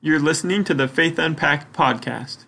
You're listening to the Faith Unpacked podcast.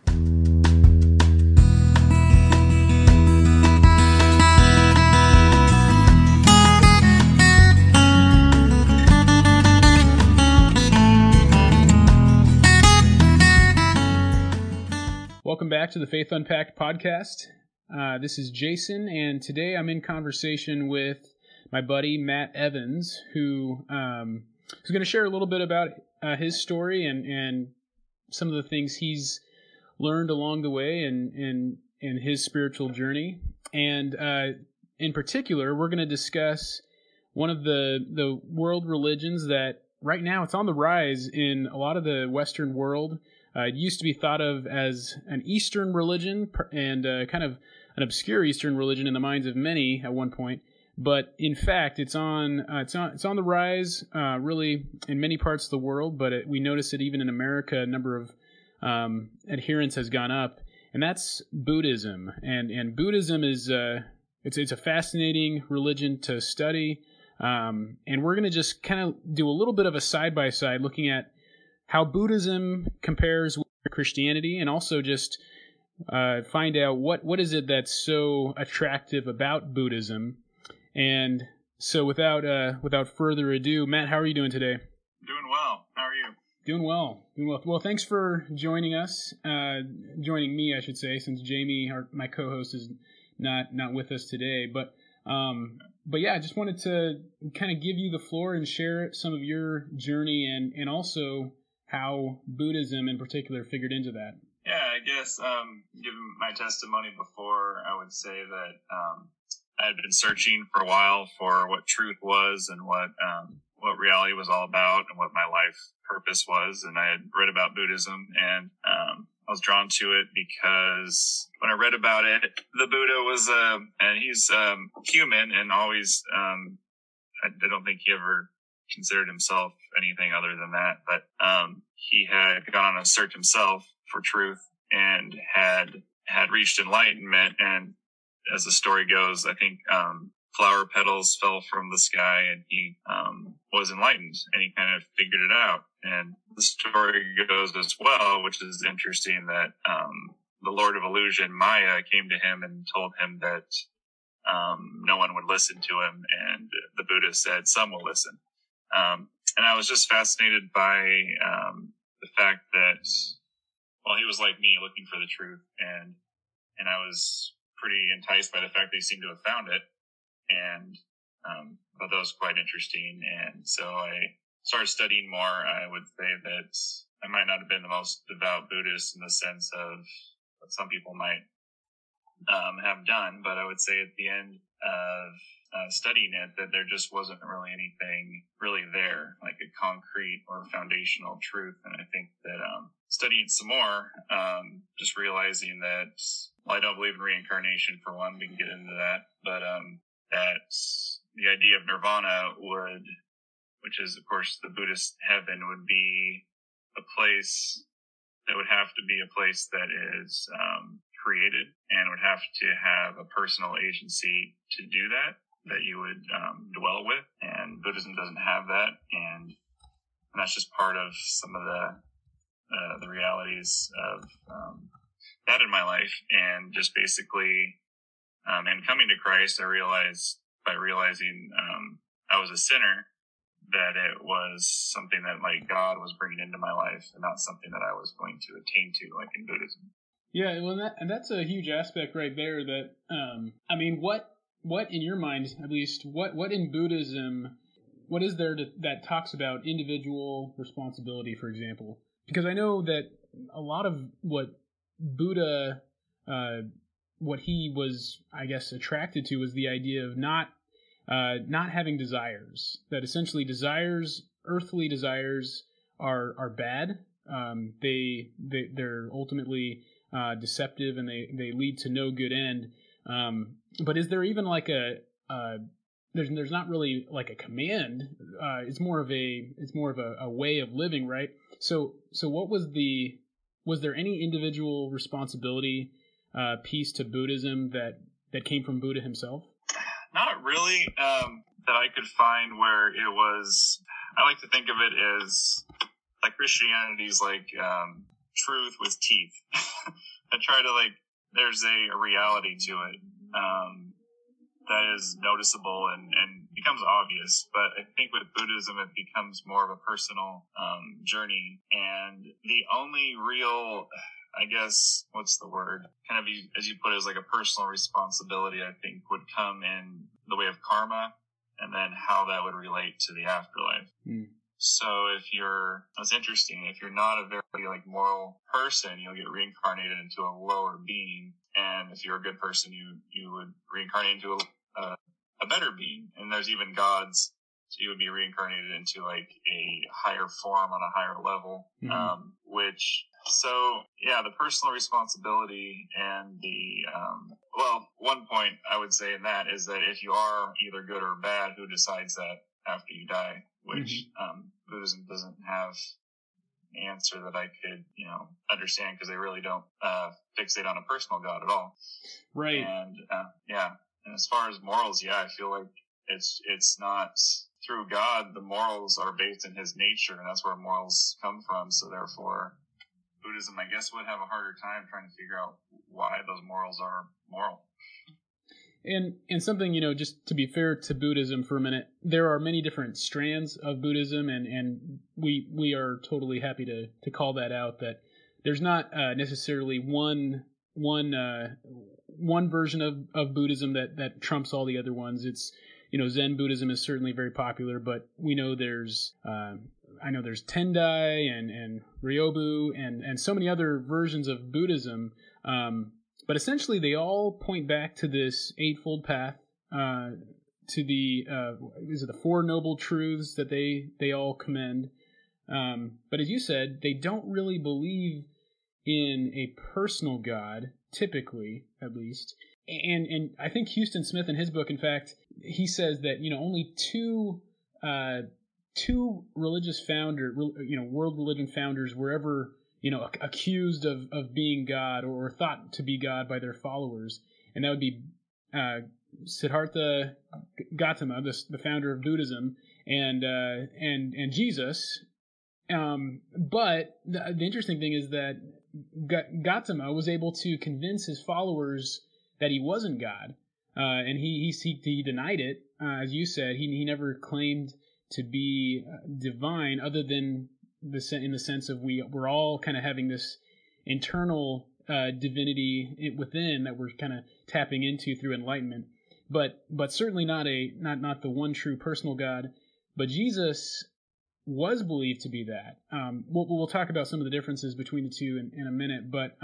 Welcome back to the Faith Unpacked podcast. This is Jason, and today I'm in conversation with my buddy Matt Evans, who is going to share a little bit about his story and some of the things he's learned along the way in his spiritual journey. And in particular, we're going to discuss one of the world religions that right now it's on the rise in a lot of the Western world. It used to be thought of as an Eastern religion and kind of an obscure Eastern religion in the minds of many at one point. But in fact, it's on the rise, really in many parts of the world. But we notice it even in America, a number of adherents has gone up, and that's Buddhism. And Buddhism is it's a fascinating religion to study. And we're going to just kind of do a little bit of a side by side, looking at how Buddhism compares with Christianity, and also just find out what is it that's so attractive about Buddhism. And so without further ado, Matt, how are you doing today? Doing well. How are you? Doing well. Well, thanks for joining us. Joining me, I should say, since Jamie, my co-host, is not with us today. But yeah, I just wanted to kind of give you the floor and share some of your journey and also how Buddhism in particular figured into that. Yeah, I guess given my testimony before, I would say that I had been searching for a while for what truth was and what reality was all about and what my life purpose was. And I had read about Buddhism, and I was drawn to it because when I read about it, the Buddha was, and he's human and always, I don't think he ever considered himself anything other than that. But he had gone on a search himself for truth and had reached enlightenment. And as the story goes, I think flower petals fell from the sky, and he was enlightened, and he kind of figured it out. And the story goes as well, which is interesting, that the Lord of Illusion, Maya, came to him and told him that no one would listen to him, and the Buddha said, "Some will listen." And I was just fascinated by the fact that, well, he was like me, looking for the truth, and I was pretty enticed by the fact that he seemed to have found it, and but that was quite interesting. And so I started studying more. I would say that I might not have been the most devout Buddhist in the sense of what some people might have done, but I would say at the end of studying it, that there just wasn't really anything really there, like a concrete or foundational truth. And I think that studying some more, just realizing that, well, I don't believe in reincarnation, for one, we can get into that, but that the idea of nirvana which is of course the Buddhist heaven, would be a place that would have to be a place that is created and would have to have a personal agency to do that you would dwell with. And Buddhism doesn't have that, and that's just part of some of the realities of that in my life. And just basically, and coming to Christ, I realized, by realizing I was a sinner, that it was something that like God was bringing into my life, and not something that I was going to attain to, like in Buddhism. Yeah, well, that's a huge aspect right there. That I mean, what in your mind, at least, what in Buddhism, what is there that talks about individual responsibility, for example? Because I know that a lot of what Buddha, what he was, I guess, attracted to was the idea of not having desires. That essentially earthly desires are bad. They're ultimately deceptive, and they lead to no good end. But is there even like there's not really like a command. It's more of a way of living, right? So what was there any individual responsibility piece to Buddhism that came from Buddha himself? Not really, that I could find where it was. I like to think of it as like Christianity's like truth with teeth. I try to there's a reality to it that is noticeable and becomes obvious. But I think with Buddhism, it becomes more of a personal journey. And the only real, I guess, what's the word? Kind of, as you put it, as like a personal responsibility, I think would come in the way of karma and then how that would relate to the afterlife. So that's interesting. If you're not a very moral person, you'll get reincarnated into a lower being. And if you're a good person, you would reincarnate into a better being. And there's even gods, so you would be reincarnated into a higher form on a higher level. The personal responsibility and one point I would say in that is that if you are either good or bad, who decides that after you die? Which Buddhism doesn't have an answer that I could, understand, because they really don't fixate on a personal God at all. Right. And and as far as morals, I feel like it's not through God. The morals are based in His nature, and that's where morals come from. So therefore, Buddhism, I guess, would have a harder time trying to figure out why those morals are moral. And something, just to be fair to Buddhism for a minute, there are many different strands of Buddhism, and we are totally happy to call that out, that there's not necessarily one version of Buddhism that trumps all the other ones. It's, Zen Buddhism is certainly very popular, but we know there's Tendai and Ryobu and so many other versions of Buddhism. But essentially, they all point back to this Eightfold Path, to the Four Noble Truths that they all commend. But as you said, they don't really believe in a personal God, typically, at least. And I think Huston Smith, in his book, in fact, he says that only two religious world religion founders were ever accused of being God or thought to be God by their followers, and that would be Siddhartha Gautama, the founder of Buddhism, and Jesus. But the interesting thing is that Gautama was able to convince his followers that he wasn't God, and he denied it. As you said, he never claimed to be divine, other than in the sense of we're all kind of having this internal divinity within that we're kind of tapping into through enlightenment, but certainly not the one true personal God. But Jesus was believed to be that. We'll talk about some of the differences between the two in a minute, but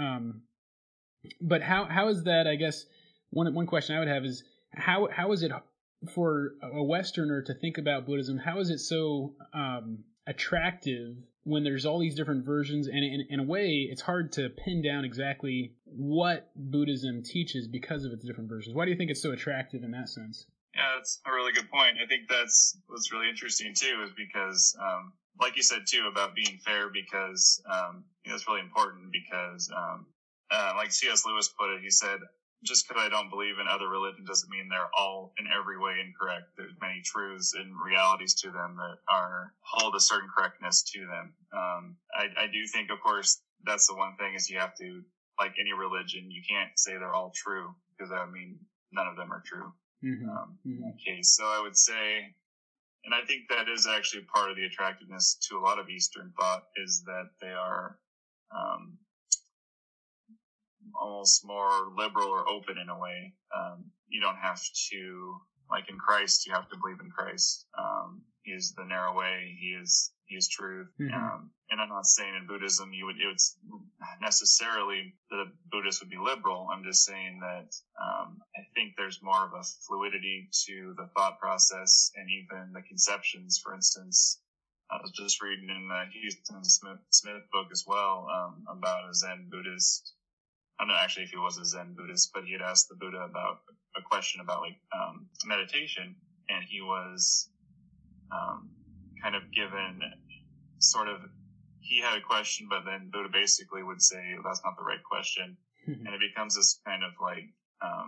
how is that? I guess one question I would have is how is it for a Westerner to think about Buddhism? How is it so attractive when there's all these different versions, and in a way it's hard to pin down exactly what Buddhism teaches because of its different versions? Why do you think it's so attractive in that sense? Yeah, that's a really good point. I think that's what's really interesting too, is because like you said too about being fair, because it's really important, because like C.S. Lewis put it, he said, just because I don't believe in other religions doesn't mean they're all in every way incorrect. There's many truths and realities to them that hold a certain correctness to them. I do think, of course, that's the one thing, is you have to, like any religion, you can't say they're all true, because that would mean none of them are true. In that case. So I would say, and I think that is actually part of the attractiveness to a lot of Eastern thought, is that they are almost more liberal or open in a way. You don't have to, like in Christ, you have to believe in Christ. He is the narrow way. He is truth. And I'm not saying in Buddhism it's necessarily that a Buddhist would be liberal. I'm just saying that I think there's more of a fluidity to the thought process and even the conceptions. For instance, I was just reading in the Huston Smith book as well about a Zen Buddhist. I don't know actually if he was a Zen Buddhist, but he had asked the Buddha about a question about meditation, and he was kind of given he had a question, but then Buddha basically would say, that's not the right question. And it becomes this kind of where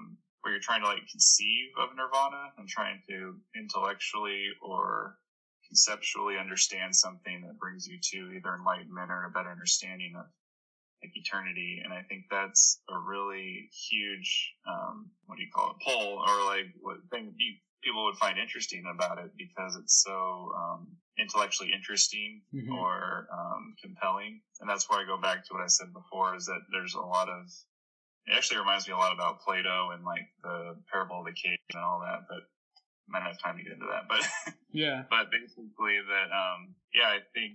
you're trying to conceive of nirvana and trying to intellectually or conceptually understand something that brings you to either enlightenment or a better understanding of like eternity. And I think that's a really huge, pull, or like what thing people would find interesting about it, because it's so intellectually interesting or compelling. And that's where I go back to what I said before, is that there's a lot of, it actually reminds me a lot about Plato and like the parable of the cave and all that, but I might not have time to get into that. But yeah, but basically that, I think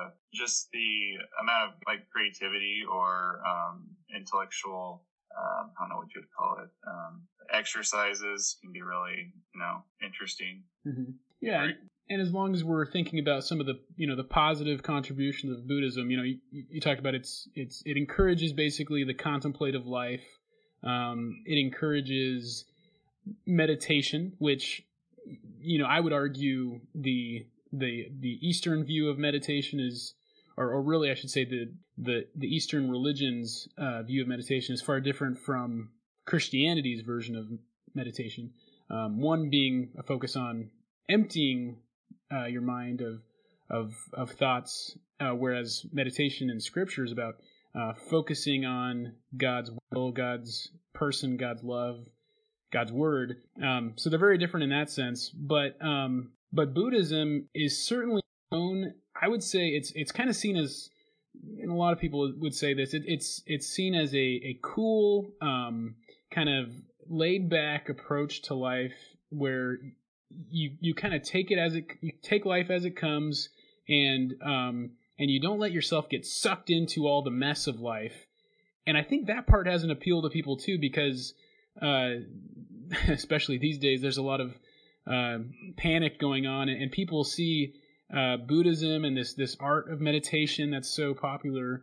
the amount of like creativity or intellectual, I don't know what you would call it, exercises can be really, interesting. Yeah. Right. And as long as we're thinking about some of the, the positive contributions of Buddhism, you talked about it encourages basically the contemplative life. It encourages meditation, which, I would argue the Eastern view of meditation is, or really I should say the Eastern religion's view of meditation is far different from Christianity's version of meditation. One being a focus on emptying your mind of thoughts, whereas meditation in Scripture is about focusing on God's will, God's person, God's love, God's word. So they're very different in that sense. But Buddhism is certainly known. I would say it's kind of seen as, and a lot of people would say this, it's seen as a cool kind of laid back approach to life, where you kind of take life as it comes, and you don't let yourself get sucked into all the mess of life. And I think that part has an appeal to people too, because especially these days, there's a lot of panic going on, and people see Buddhism and this art of meditation that's so popular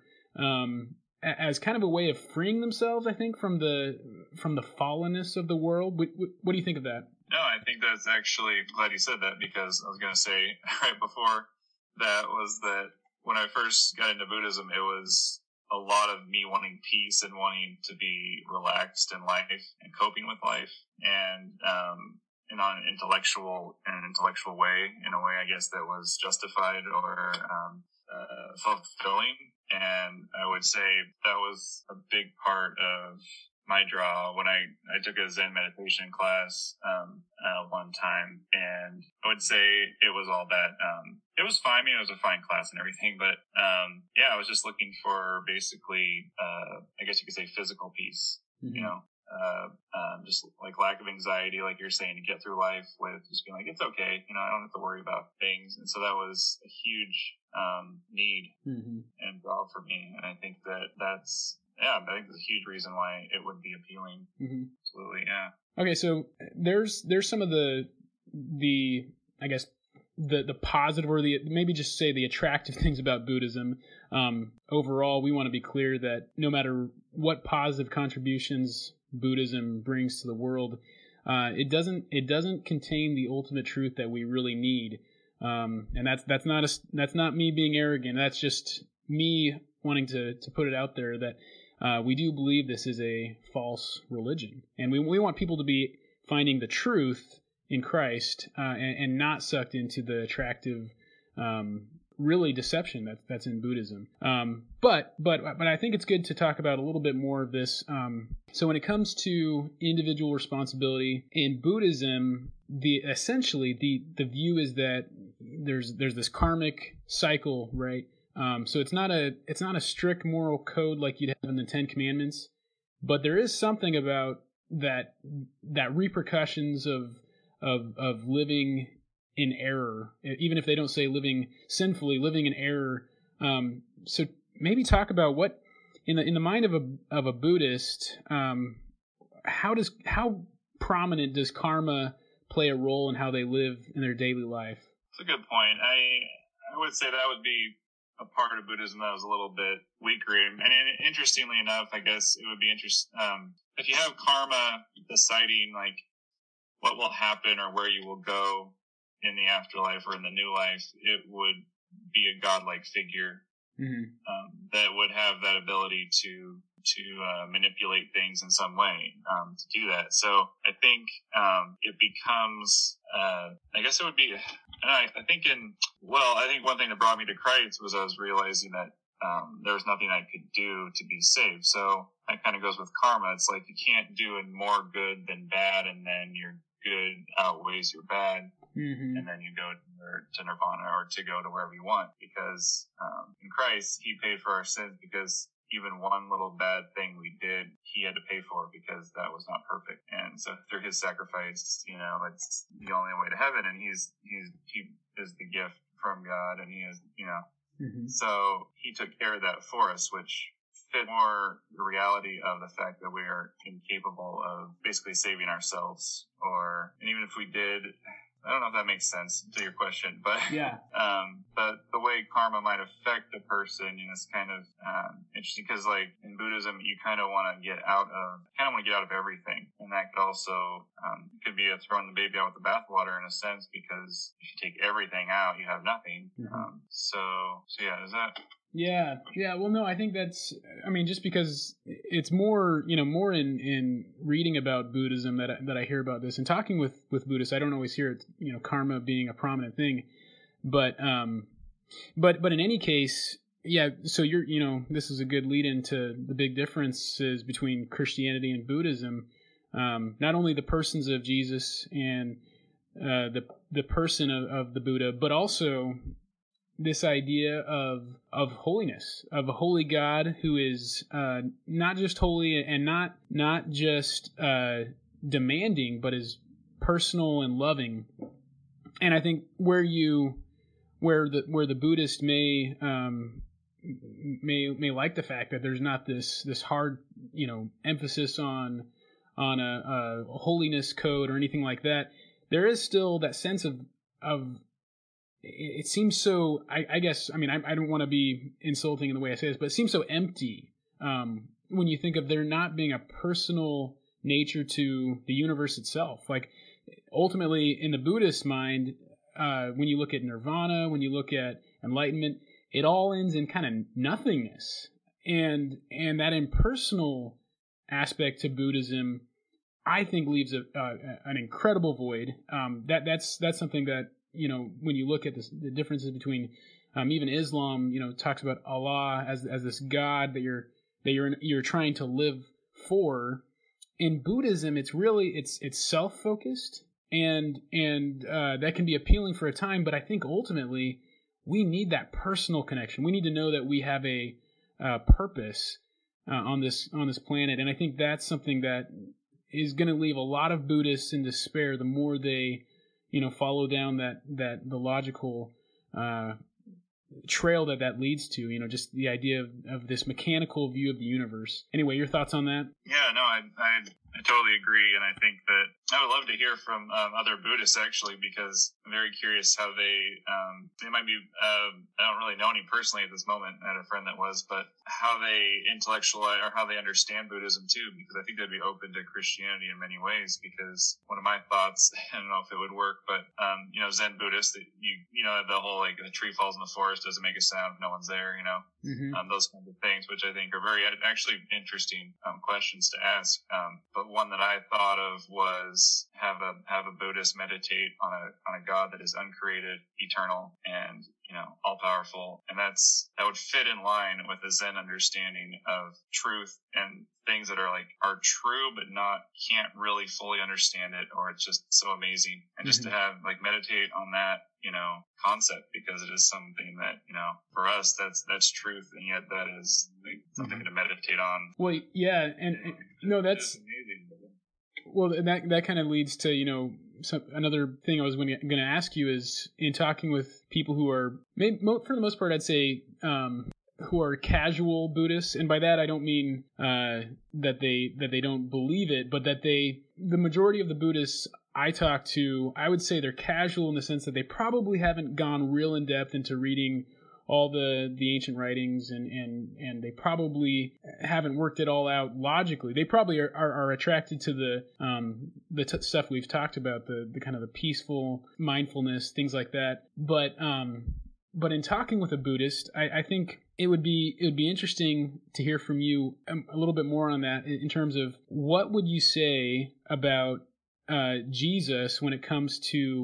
as kind of a way of freeing themselves, I think, from the fallenness of the world. What do you think of that? No, I think that's actually, glad you said that, because I was going to say right before that was that when I first got into Buddhism, it was a lot of me wanting peace and wanting to be relaxed in life and coping with life, and on an intellectual way, in a way, I guess, that was justified or fulfilling. And I would say that was a big part of my draw when I took a Zen meditation class one time, and I would say it was all that. It was fine. I mean, it was a fine class and everything, but I was just looking for basically, I guess you could say, physical peace. Just like lack of anxiety, like you're saying, to get through life with just being like, it's okay, I don't have to worry about things. And so that was a huge need and draw for me. And I think that's a huge reason why it would be appealing. Absolutely, yeah. Okay, so there's some of the I guess the positive, or the, maybe just say the attractive things about Buddhism. Overall, we want to be clear that no matter what positive contributions Buddhism brings to the world, it doesn't contain the ultimate truth that we really need. And that's not me being arrogant. That's just me wanting to put it out there that we do believe this is a false religion, and we want people to be finding the truth in Christ, and not sucked into the attractive, really deception that's in Buddhism. But I think it's good to talk about a little bit more of this. So when it comes to individual responsibility in Buddhism, essentially the view is that there's this karmic cycle, right? So it's not a strict moral code like you'd have in the Ten Commandments, but there is something about that repercussions of living in error, even if they don't say living sinfully, living in error. So maybe talk about what in the mind of a Buddhist, how prominent does karma play a role in how they live in their daily life? That's a good point. I would say that would be a part of Buddhism that was a little bit weaker. And interestingly enough, I guess it would be interesting if you have karma deciding like what will happen or where you will go in the afterlife or in the new life, it would be a godlike figure that would have that ability to manipulate things in some way to do that. So I think it becomes, I guess it would be, And I think I think one thing that brought me to Christ was I was realizing that there was nothing I could do to be saved. So that kind of goes with karma. It's like you can't do more good than bad, and then your good outweighs your bad, and then you go to nirvana or to go to wherever you want. Because in Christ, He paid for our sins, because even one little bad thing we did, He had to pay for, because that was not perfect. And so through His sacrifice, it's the only way to heaven, and He is the gift from God, and He is, so He took care of that for us, which fit more the reality of the fact that we are incapable of basically saving ourselves, and even if we did, I don't know if that makes sense to your question, but yeah. But the way karma might affect a person, is kind of interesting, because like in Buddhism, you kind of want to get out of everything, and that could also could be throwing the baby out with the bathwater in a sense, because if you take everything out, you have nothing. So yeah, is that? Yeah. Well, no, I think just because it's more in reading about Buddhism that I hear about this, and talking with Buddhists, I don't always hear it, karma being a prominent thing, but in any case, yeah. So this is a good lead into the big differences between Christianity and Buddhism. Not only the persons of Jesus and the person of the Buddha, but also this idea of holiness, of a holy God who is not just holy and not just demanding, but is personal and loving. And I think where the Buddhist may like the fact that there's not this hard emphasis on a holiness code or anything like that, there is still that sense of it seems so, I guess, I don't want to be insulting in the way I say this, but it seems so empty when you think of there not being a personal nature to the universe itself. Like, ultimately, in the Buddhist mind, when you look at nirvana, when you look at enlightenment, it all ends in kind of nothingness. And that impersonal aspect to Buddhism, I think, leaves an incredible void. That's something that, when you look at the differences between even Islam, talks about Allah as this God that you're trying to live for. In Buddhism, it's really it's self-focused, and that can be appealing for a time. But I think ultimately we need that personal connection. We need to know that we have a purpose on this planet, and I think that's something that is going to leave a lot of Buddhists in despair the more they follow down the logical trail that leads to, just the idea of this mechanical view of the universe. Anyway, your thoughts on that? Yeah, no, I totally agree, and I think that I would love to hear from other Buddhists, actually, because I'm very curious how they might be, I don't really know any personally at this moment. I had a friend that was, but how they intellectualize or how they understand Buddhism too, because I think they'd be open to Christianity in many ways. Because one of my thoughts, I don't know if it would work, but Zen Buddhist, the whole like the tree falls in the forest doesn't make a sound if no one's there, those kinds of things, which I think are very actually interesting questions to ask. But one that I thought of was have a Buddhist meditate on a God that is uncreated, eternal, and all powerful, and that would fit in line with the Zen understanding of truth and things that are true but can't really fully understand it, or it's just so amazing, and just to have meditate on that concept, because it is something that for us that's truth, and yet that is something to meditate on. Well, yeah, and no, that's amazing. Well, and that kind of leads to another thing I was going to ask you is, in talking with people who are, for the most part, I'd say, who are casual Buddhists, and by that I don't mean that they don't believe it, but that the majority of the Buddhists I talk to, I would say they're casual in the sense that they probably haven't gone real in depth into reading all the ancient writings, and they probably haven't worked it all out logically. They probably are attracted to the stuff we've talked about, the kind of the peaceful mindfulness, things like that. But in talking with a Buddhist, I think it would be interesting to hear from you a little bit more on that, in terms of what would you say about Jesus when it comes to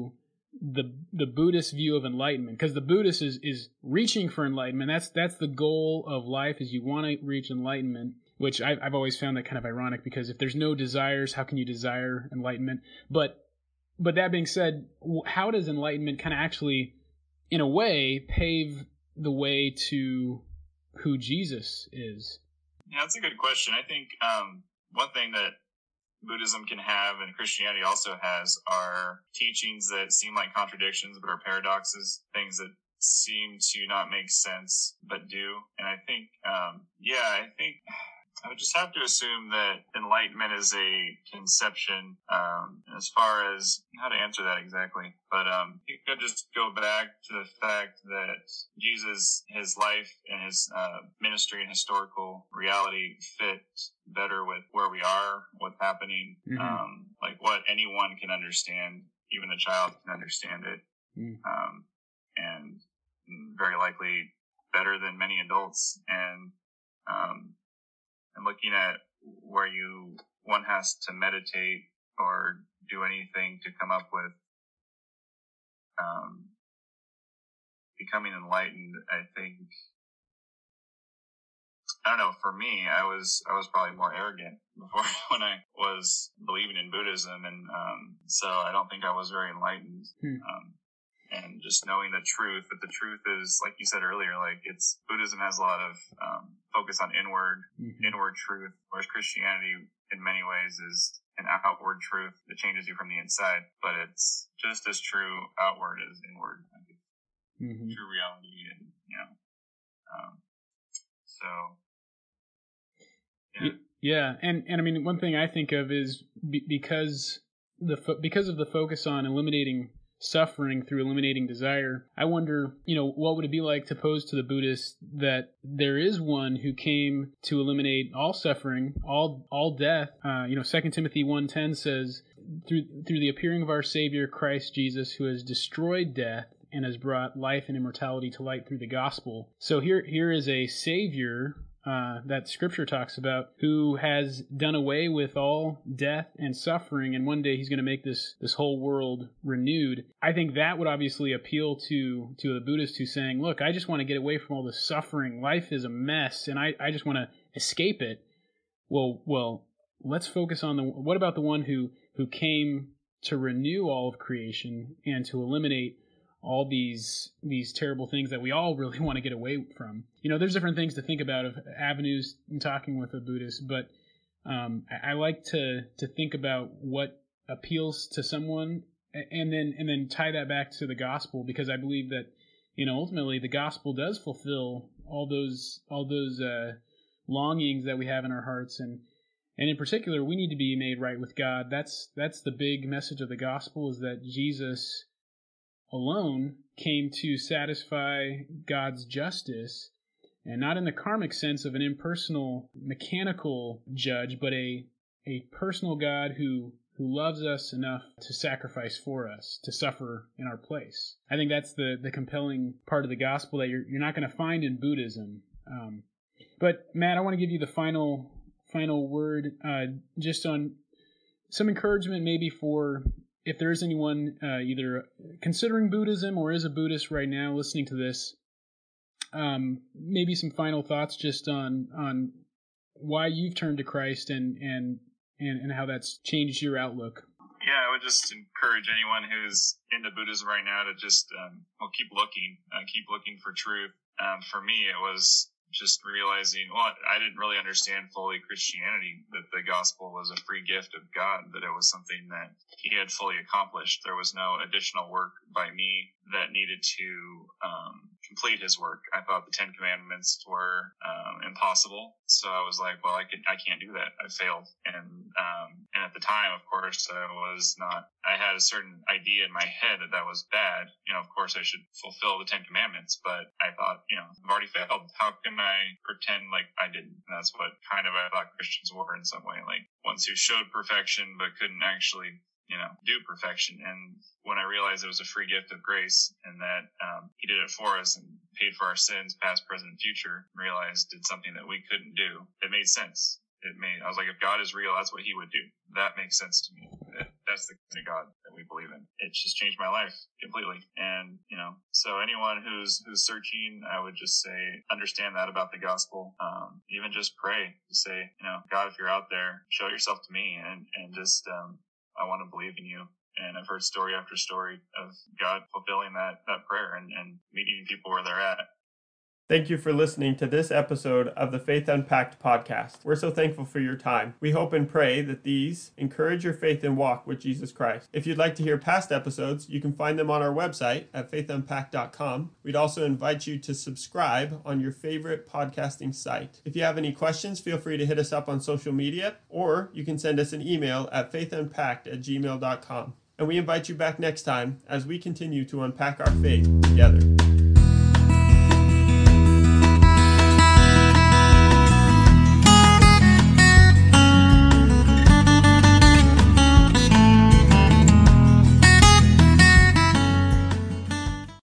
the Buddhist view of enlightenment, because the Buddhist is reaching for enlightenment. That's the goal of life, is you want to reach enlightenment, which I've always found that kind of ironic, because if there's no desires, how can you desire enlightenment? But that being said, how does enlightenment kind of actually, in a way, pave the way to who Jesus is? Yeah, that's a good question. I think one thing that Buddhism can have and Christianity also has are teachings that seem like contradictions but are paradoxes, things that seem to not make sense but do. And I think, I would just have to assume that enlightenment is a conception, as far as how to answer that exactly. But you could just go back to the fact that Jesus, his life and his ministry and historical reality fit better with where we are, what's happening, like what anyone can understand, even a child can understand it, and very likely better than many adults. And looking at where one has to meditate or do anything to come up with becoming enlightened, I think, I don't know, for me, I was probably more arrogant before when I was believing in Buddhism, and so I don't think I was very enlightened. And just knowing the truth, that the truth is, like you said earlier, like Buddhism has a lot of focus on inward truth, whereas Christianity in many ways is an outward truth that changes you from the inside, but it's just as true outward as inward. I think. True reality, and so yeah, and I mean, one thing I think of is because of the focus on eliminating suffering through eliminating desire, I wonder, what would it be like to pose to the Buddhists that there is one who came to eliminate all suffering, all death. 2 Timothy 1:10 says, through the appearing of our Savior Christ Jesus, who has destroyed death and has brought life and immortality to light through the gospel. So here is a Savior that Scripture talks about, who has done away with all death and suffering, and one day he's going to make this whole world renewed. I think that would obviously appeal to the Buddhist who's saying, look, I just want to get away from all this suffering. Life is a mess, and I just want to escape it. Well, let's focus on what about the one who came to renew all of creation and to eliminate all these terrible things that we all really want to get away from. There's different things to think about of avenues in talking with a Buddhist, but I like to think about what appeals to someone, and then tie that back to the gospel, because I believe that ultimately the gospel does fulfill all those longings that we have in our hearts, and in particular we need to be made right with God. That's the big message of the gospel, is that Jesus alone came to satisfy God's justice, and not in the karmic sense of an impersonal, mechanical judge, but a personal God who loves us enough to sacrifice for us, to suffer in our place. I think that's the compelling part of the gospel that you're not going to find in Buddhism. But Matt, I want to give you the final word, just on some encouragement maybe for, if there is anyone either considering Buddhism or is a Buddhist right now listening to this, maybe some final thoughts just on why you've turned to Christ and how that's changed your outlook. Yeah, I would just encourage anyone who's into Buddhism right now to just keep looking for truth. For me, it was just realizing, I didn't really understand fully Christianity, that the gospel was a free gift of God, that it was something that he had fully accomplished. There was no additional work by me that needed to complete his work. I thought the Ten Commandments were impossible, so I was like, I can't do that. I failed. And at the time, of course, I had a certain idea in my head that was bad. Of course I should fulfill the Ten Commandments, but I thought, I've already failed. How can I pretend like I didn't? And that's what kind of I thought Christians were in some way, like ones who showed perfection but couldn't actually do perfection. And when I realized it was a free gift of grace, and that he did it for us and paid for our sins, past, present, and future, realized did something that we couldn't do, it made sense. I was like, if God is real, that's what he would do. That makes sense to me. That's the God that we believing. It's just changed my life completely. And, so anyone who's searching, I would just say, understand that about the gospel. Even just pray to say, God, if you're out there, show yourself to me and just, I want to believe in you. And I've heard story after story of God fulfilling that prayer and meeting people where they're at. Thank you for listening to this episode of the Faith Unpacked podcast. We're so thankful for your time. We hope and pray that these encourage your faith and walk with Jesus Christ. If you'd like to hear past episodes, you can find them on our website at faithunpacked.com. We'd also invite you to subscribe on your favorite podcasting site. If you have any questions, feel free to hit us up on social media, or you can send us an email at faithunpacked@gmail.com. And we invite you back next time as we continue to unpack our faith together.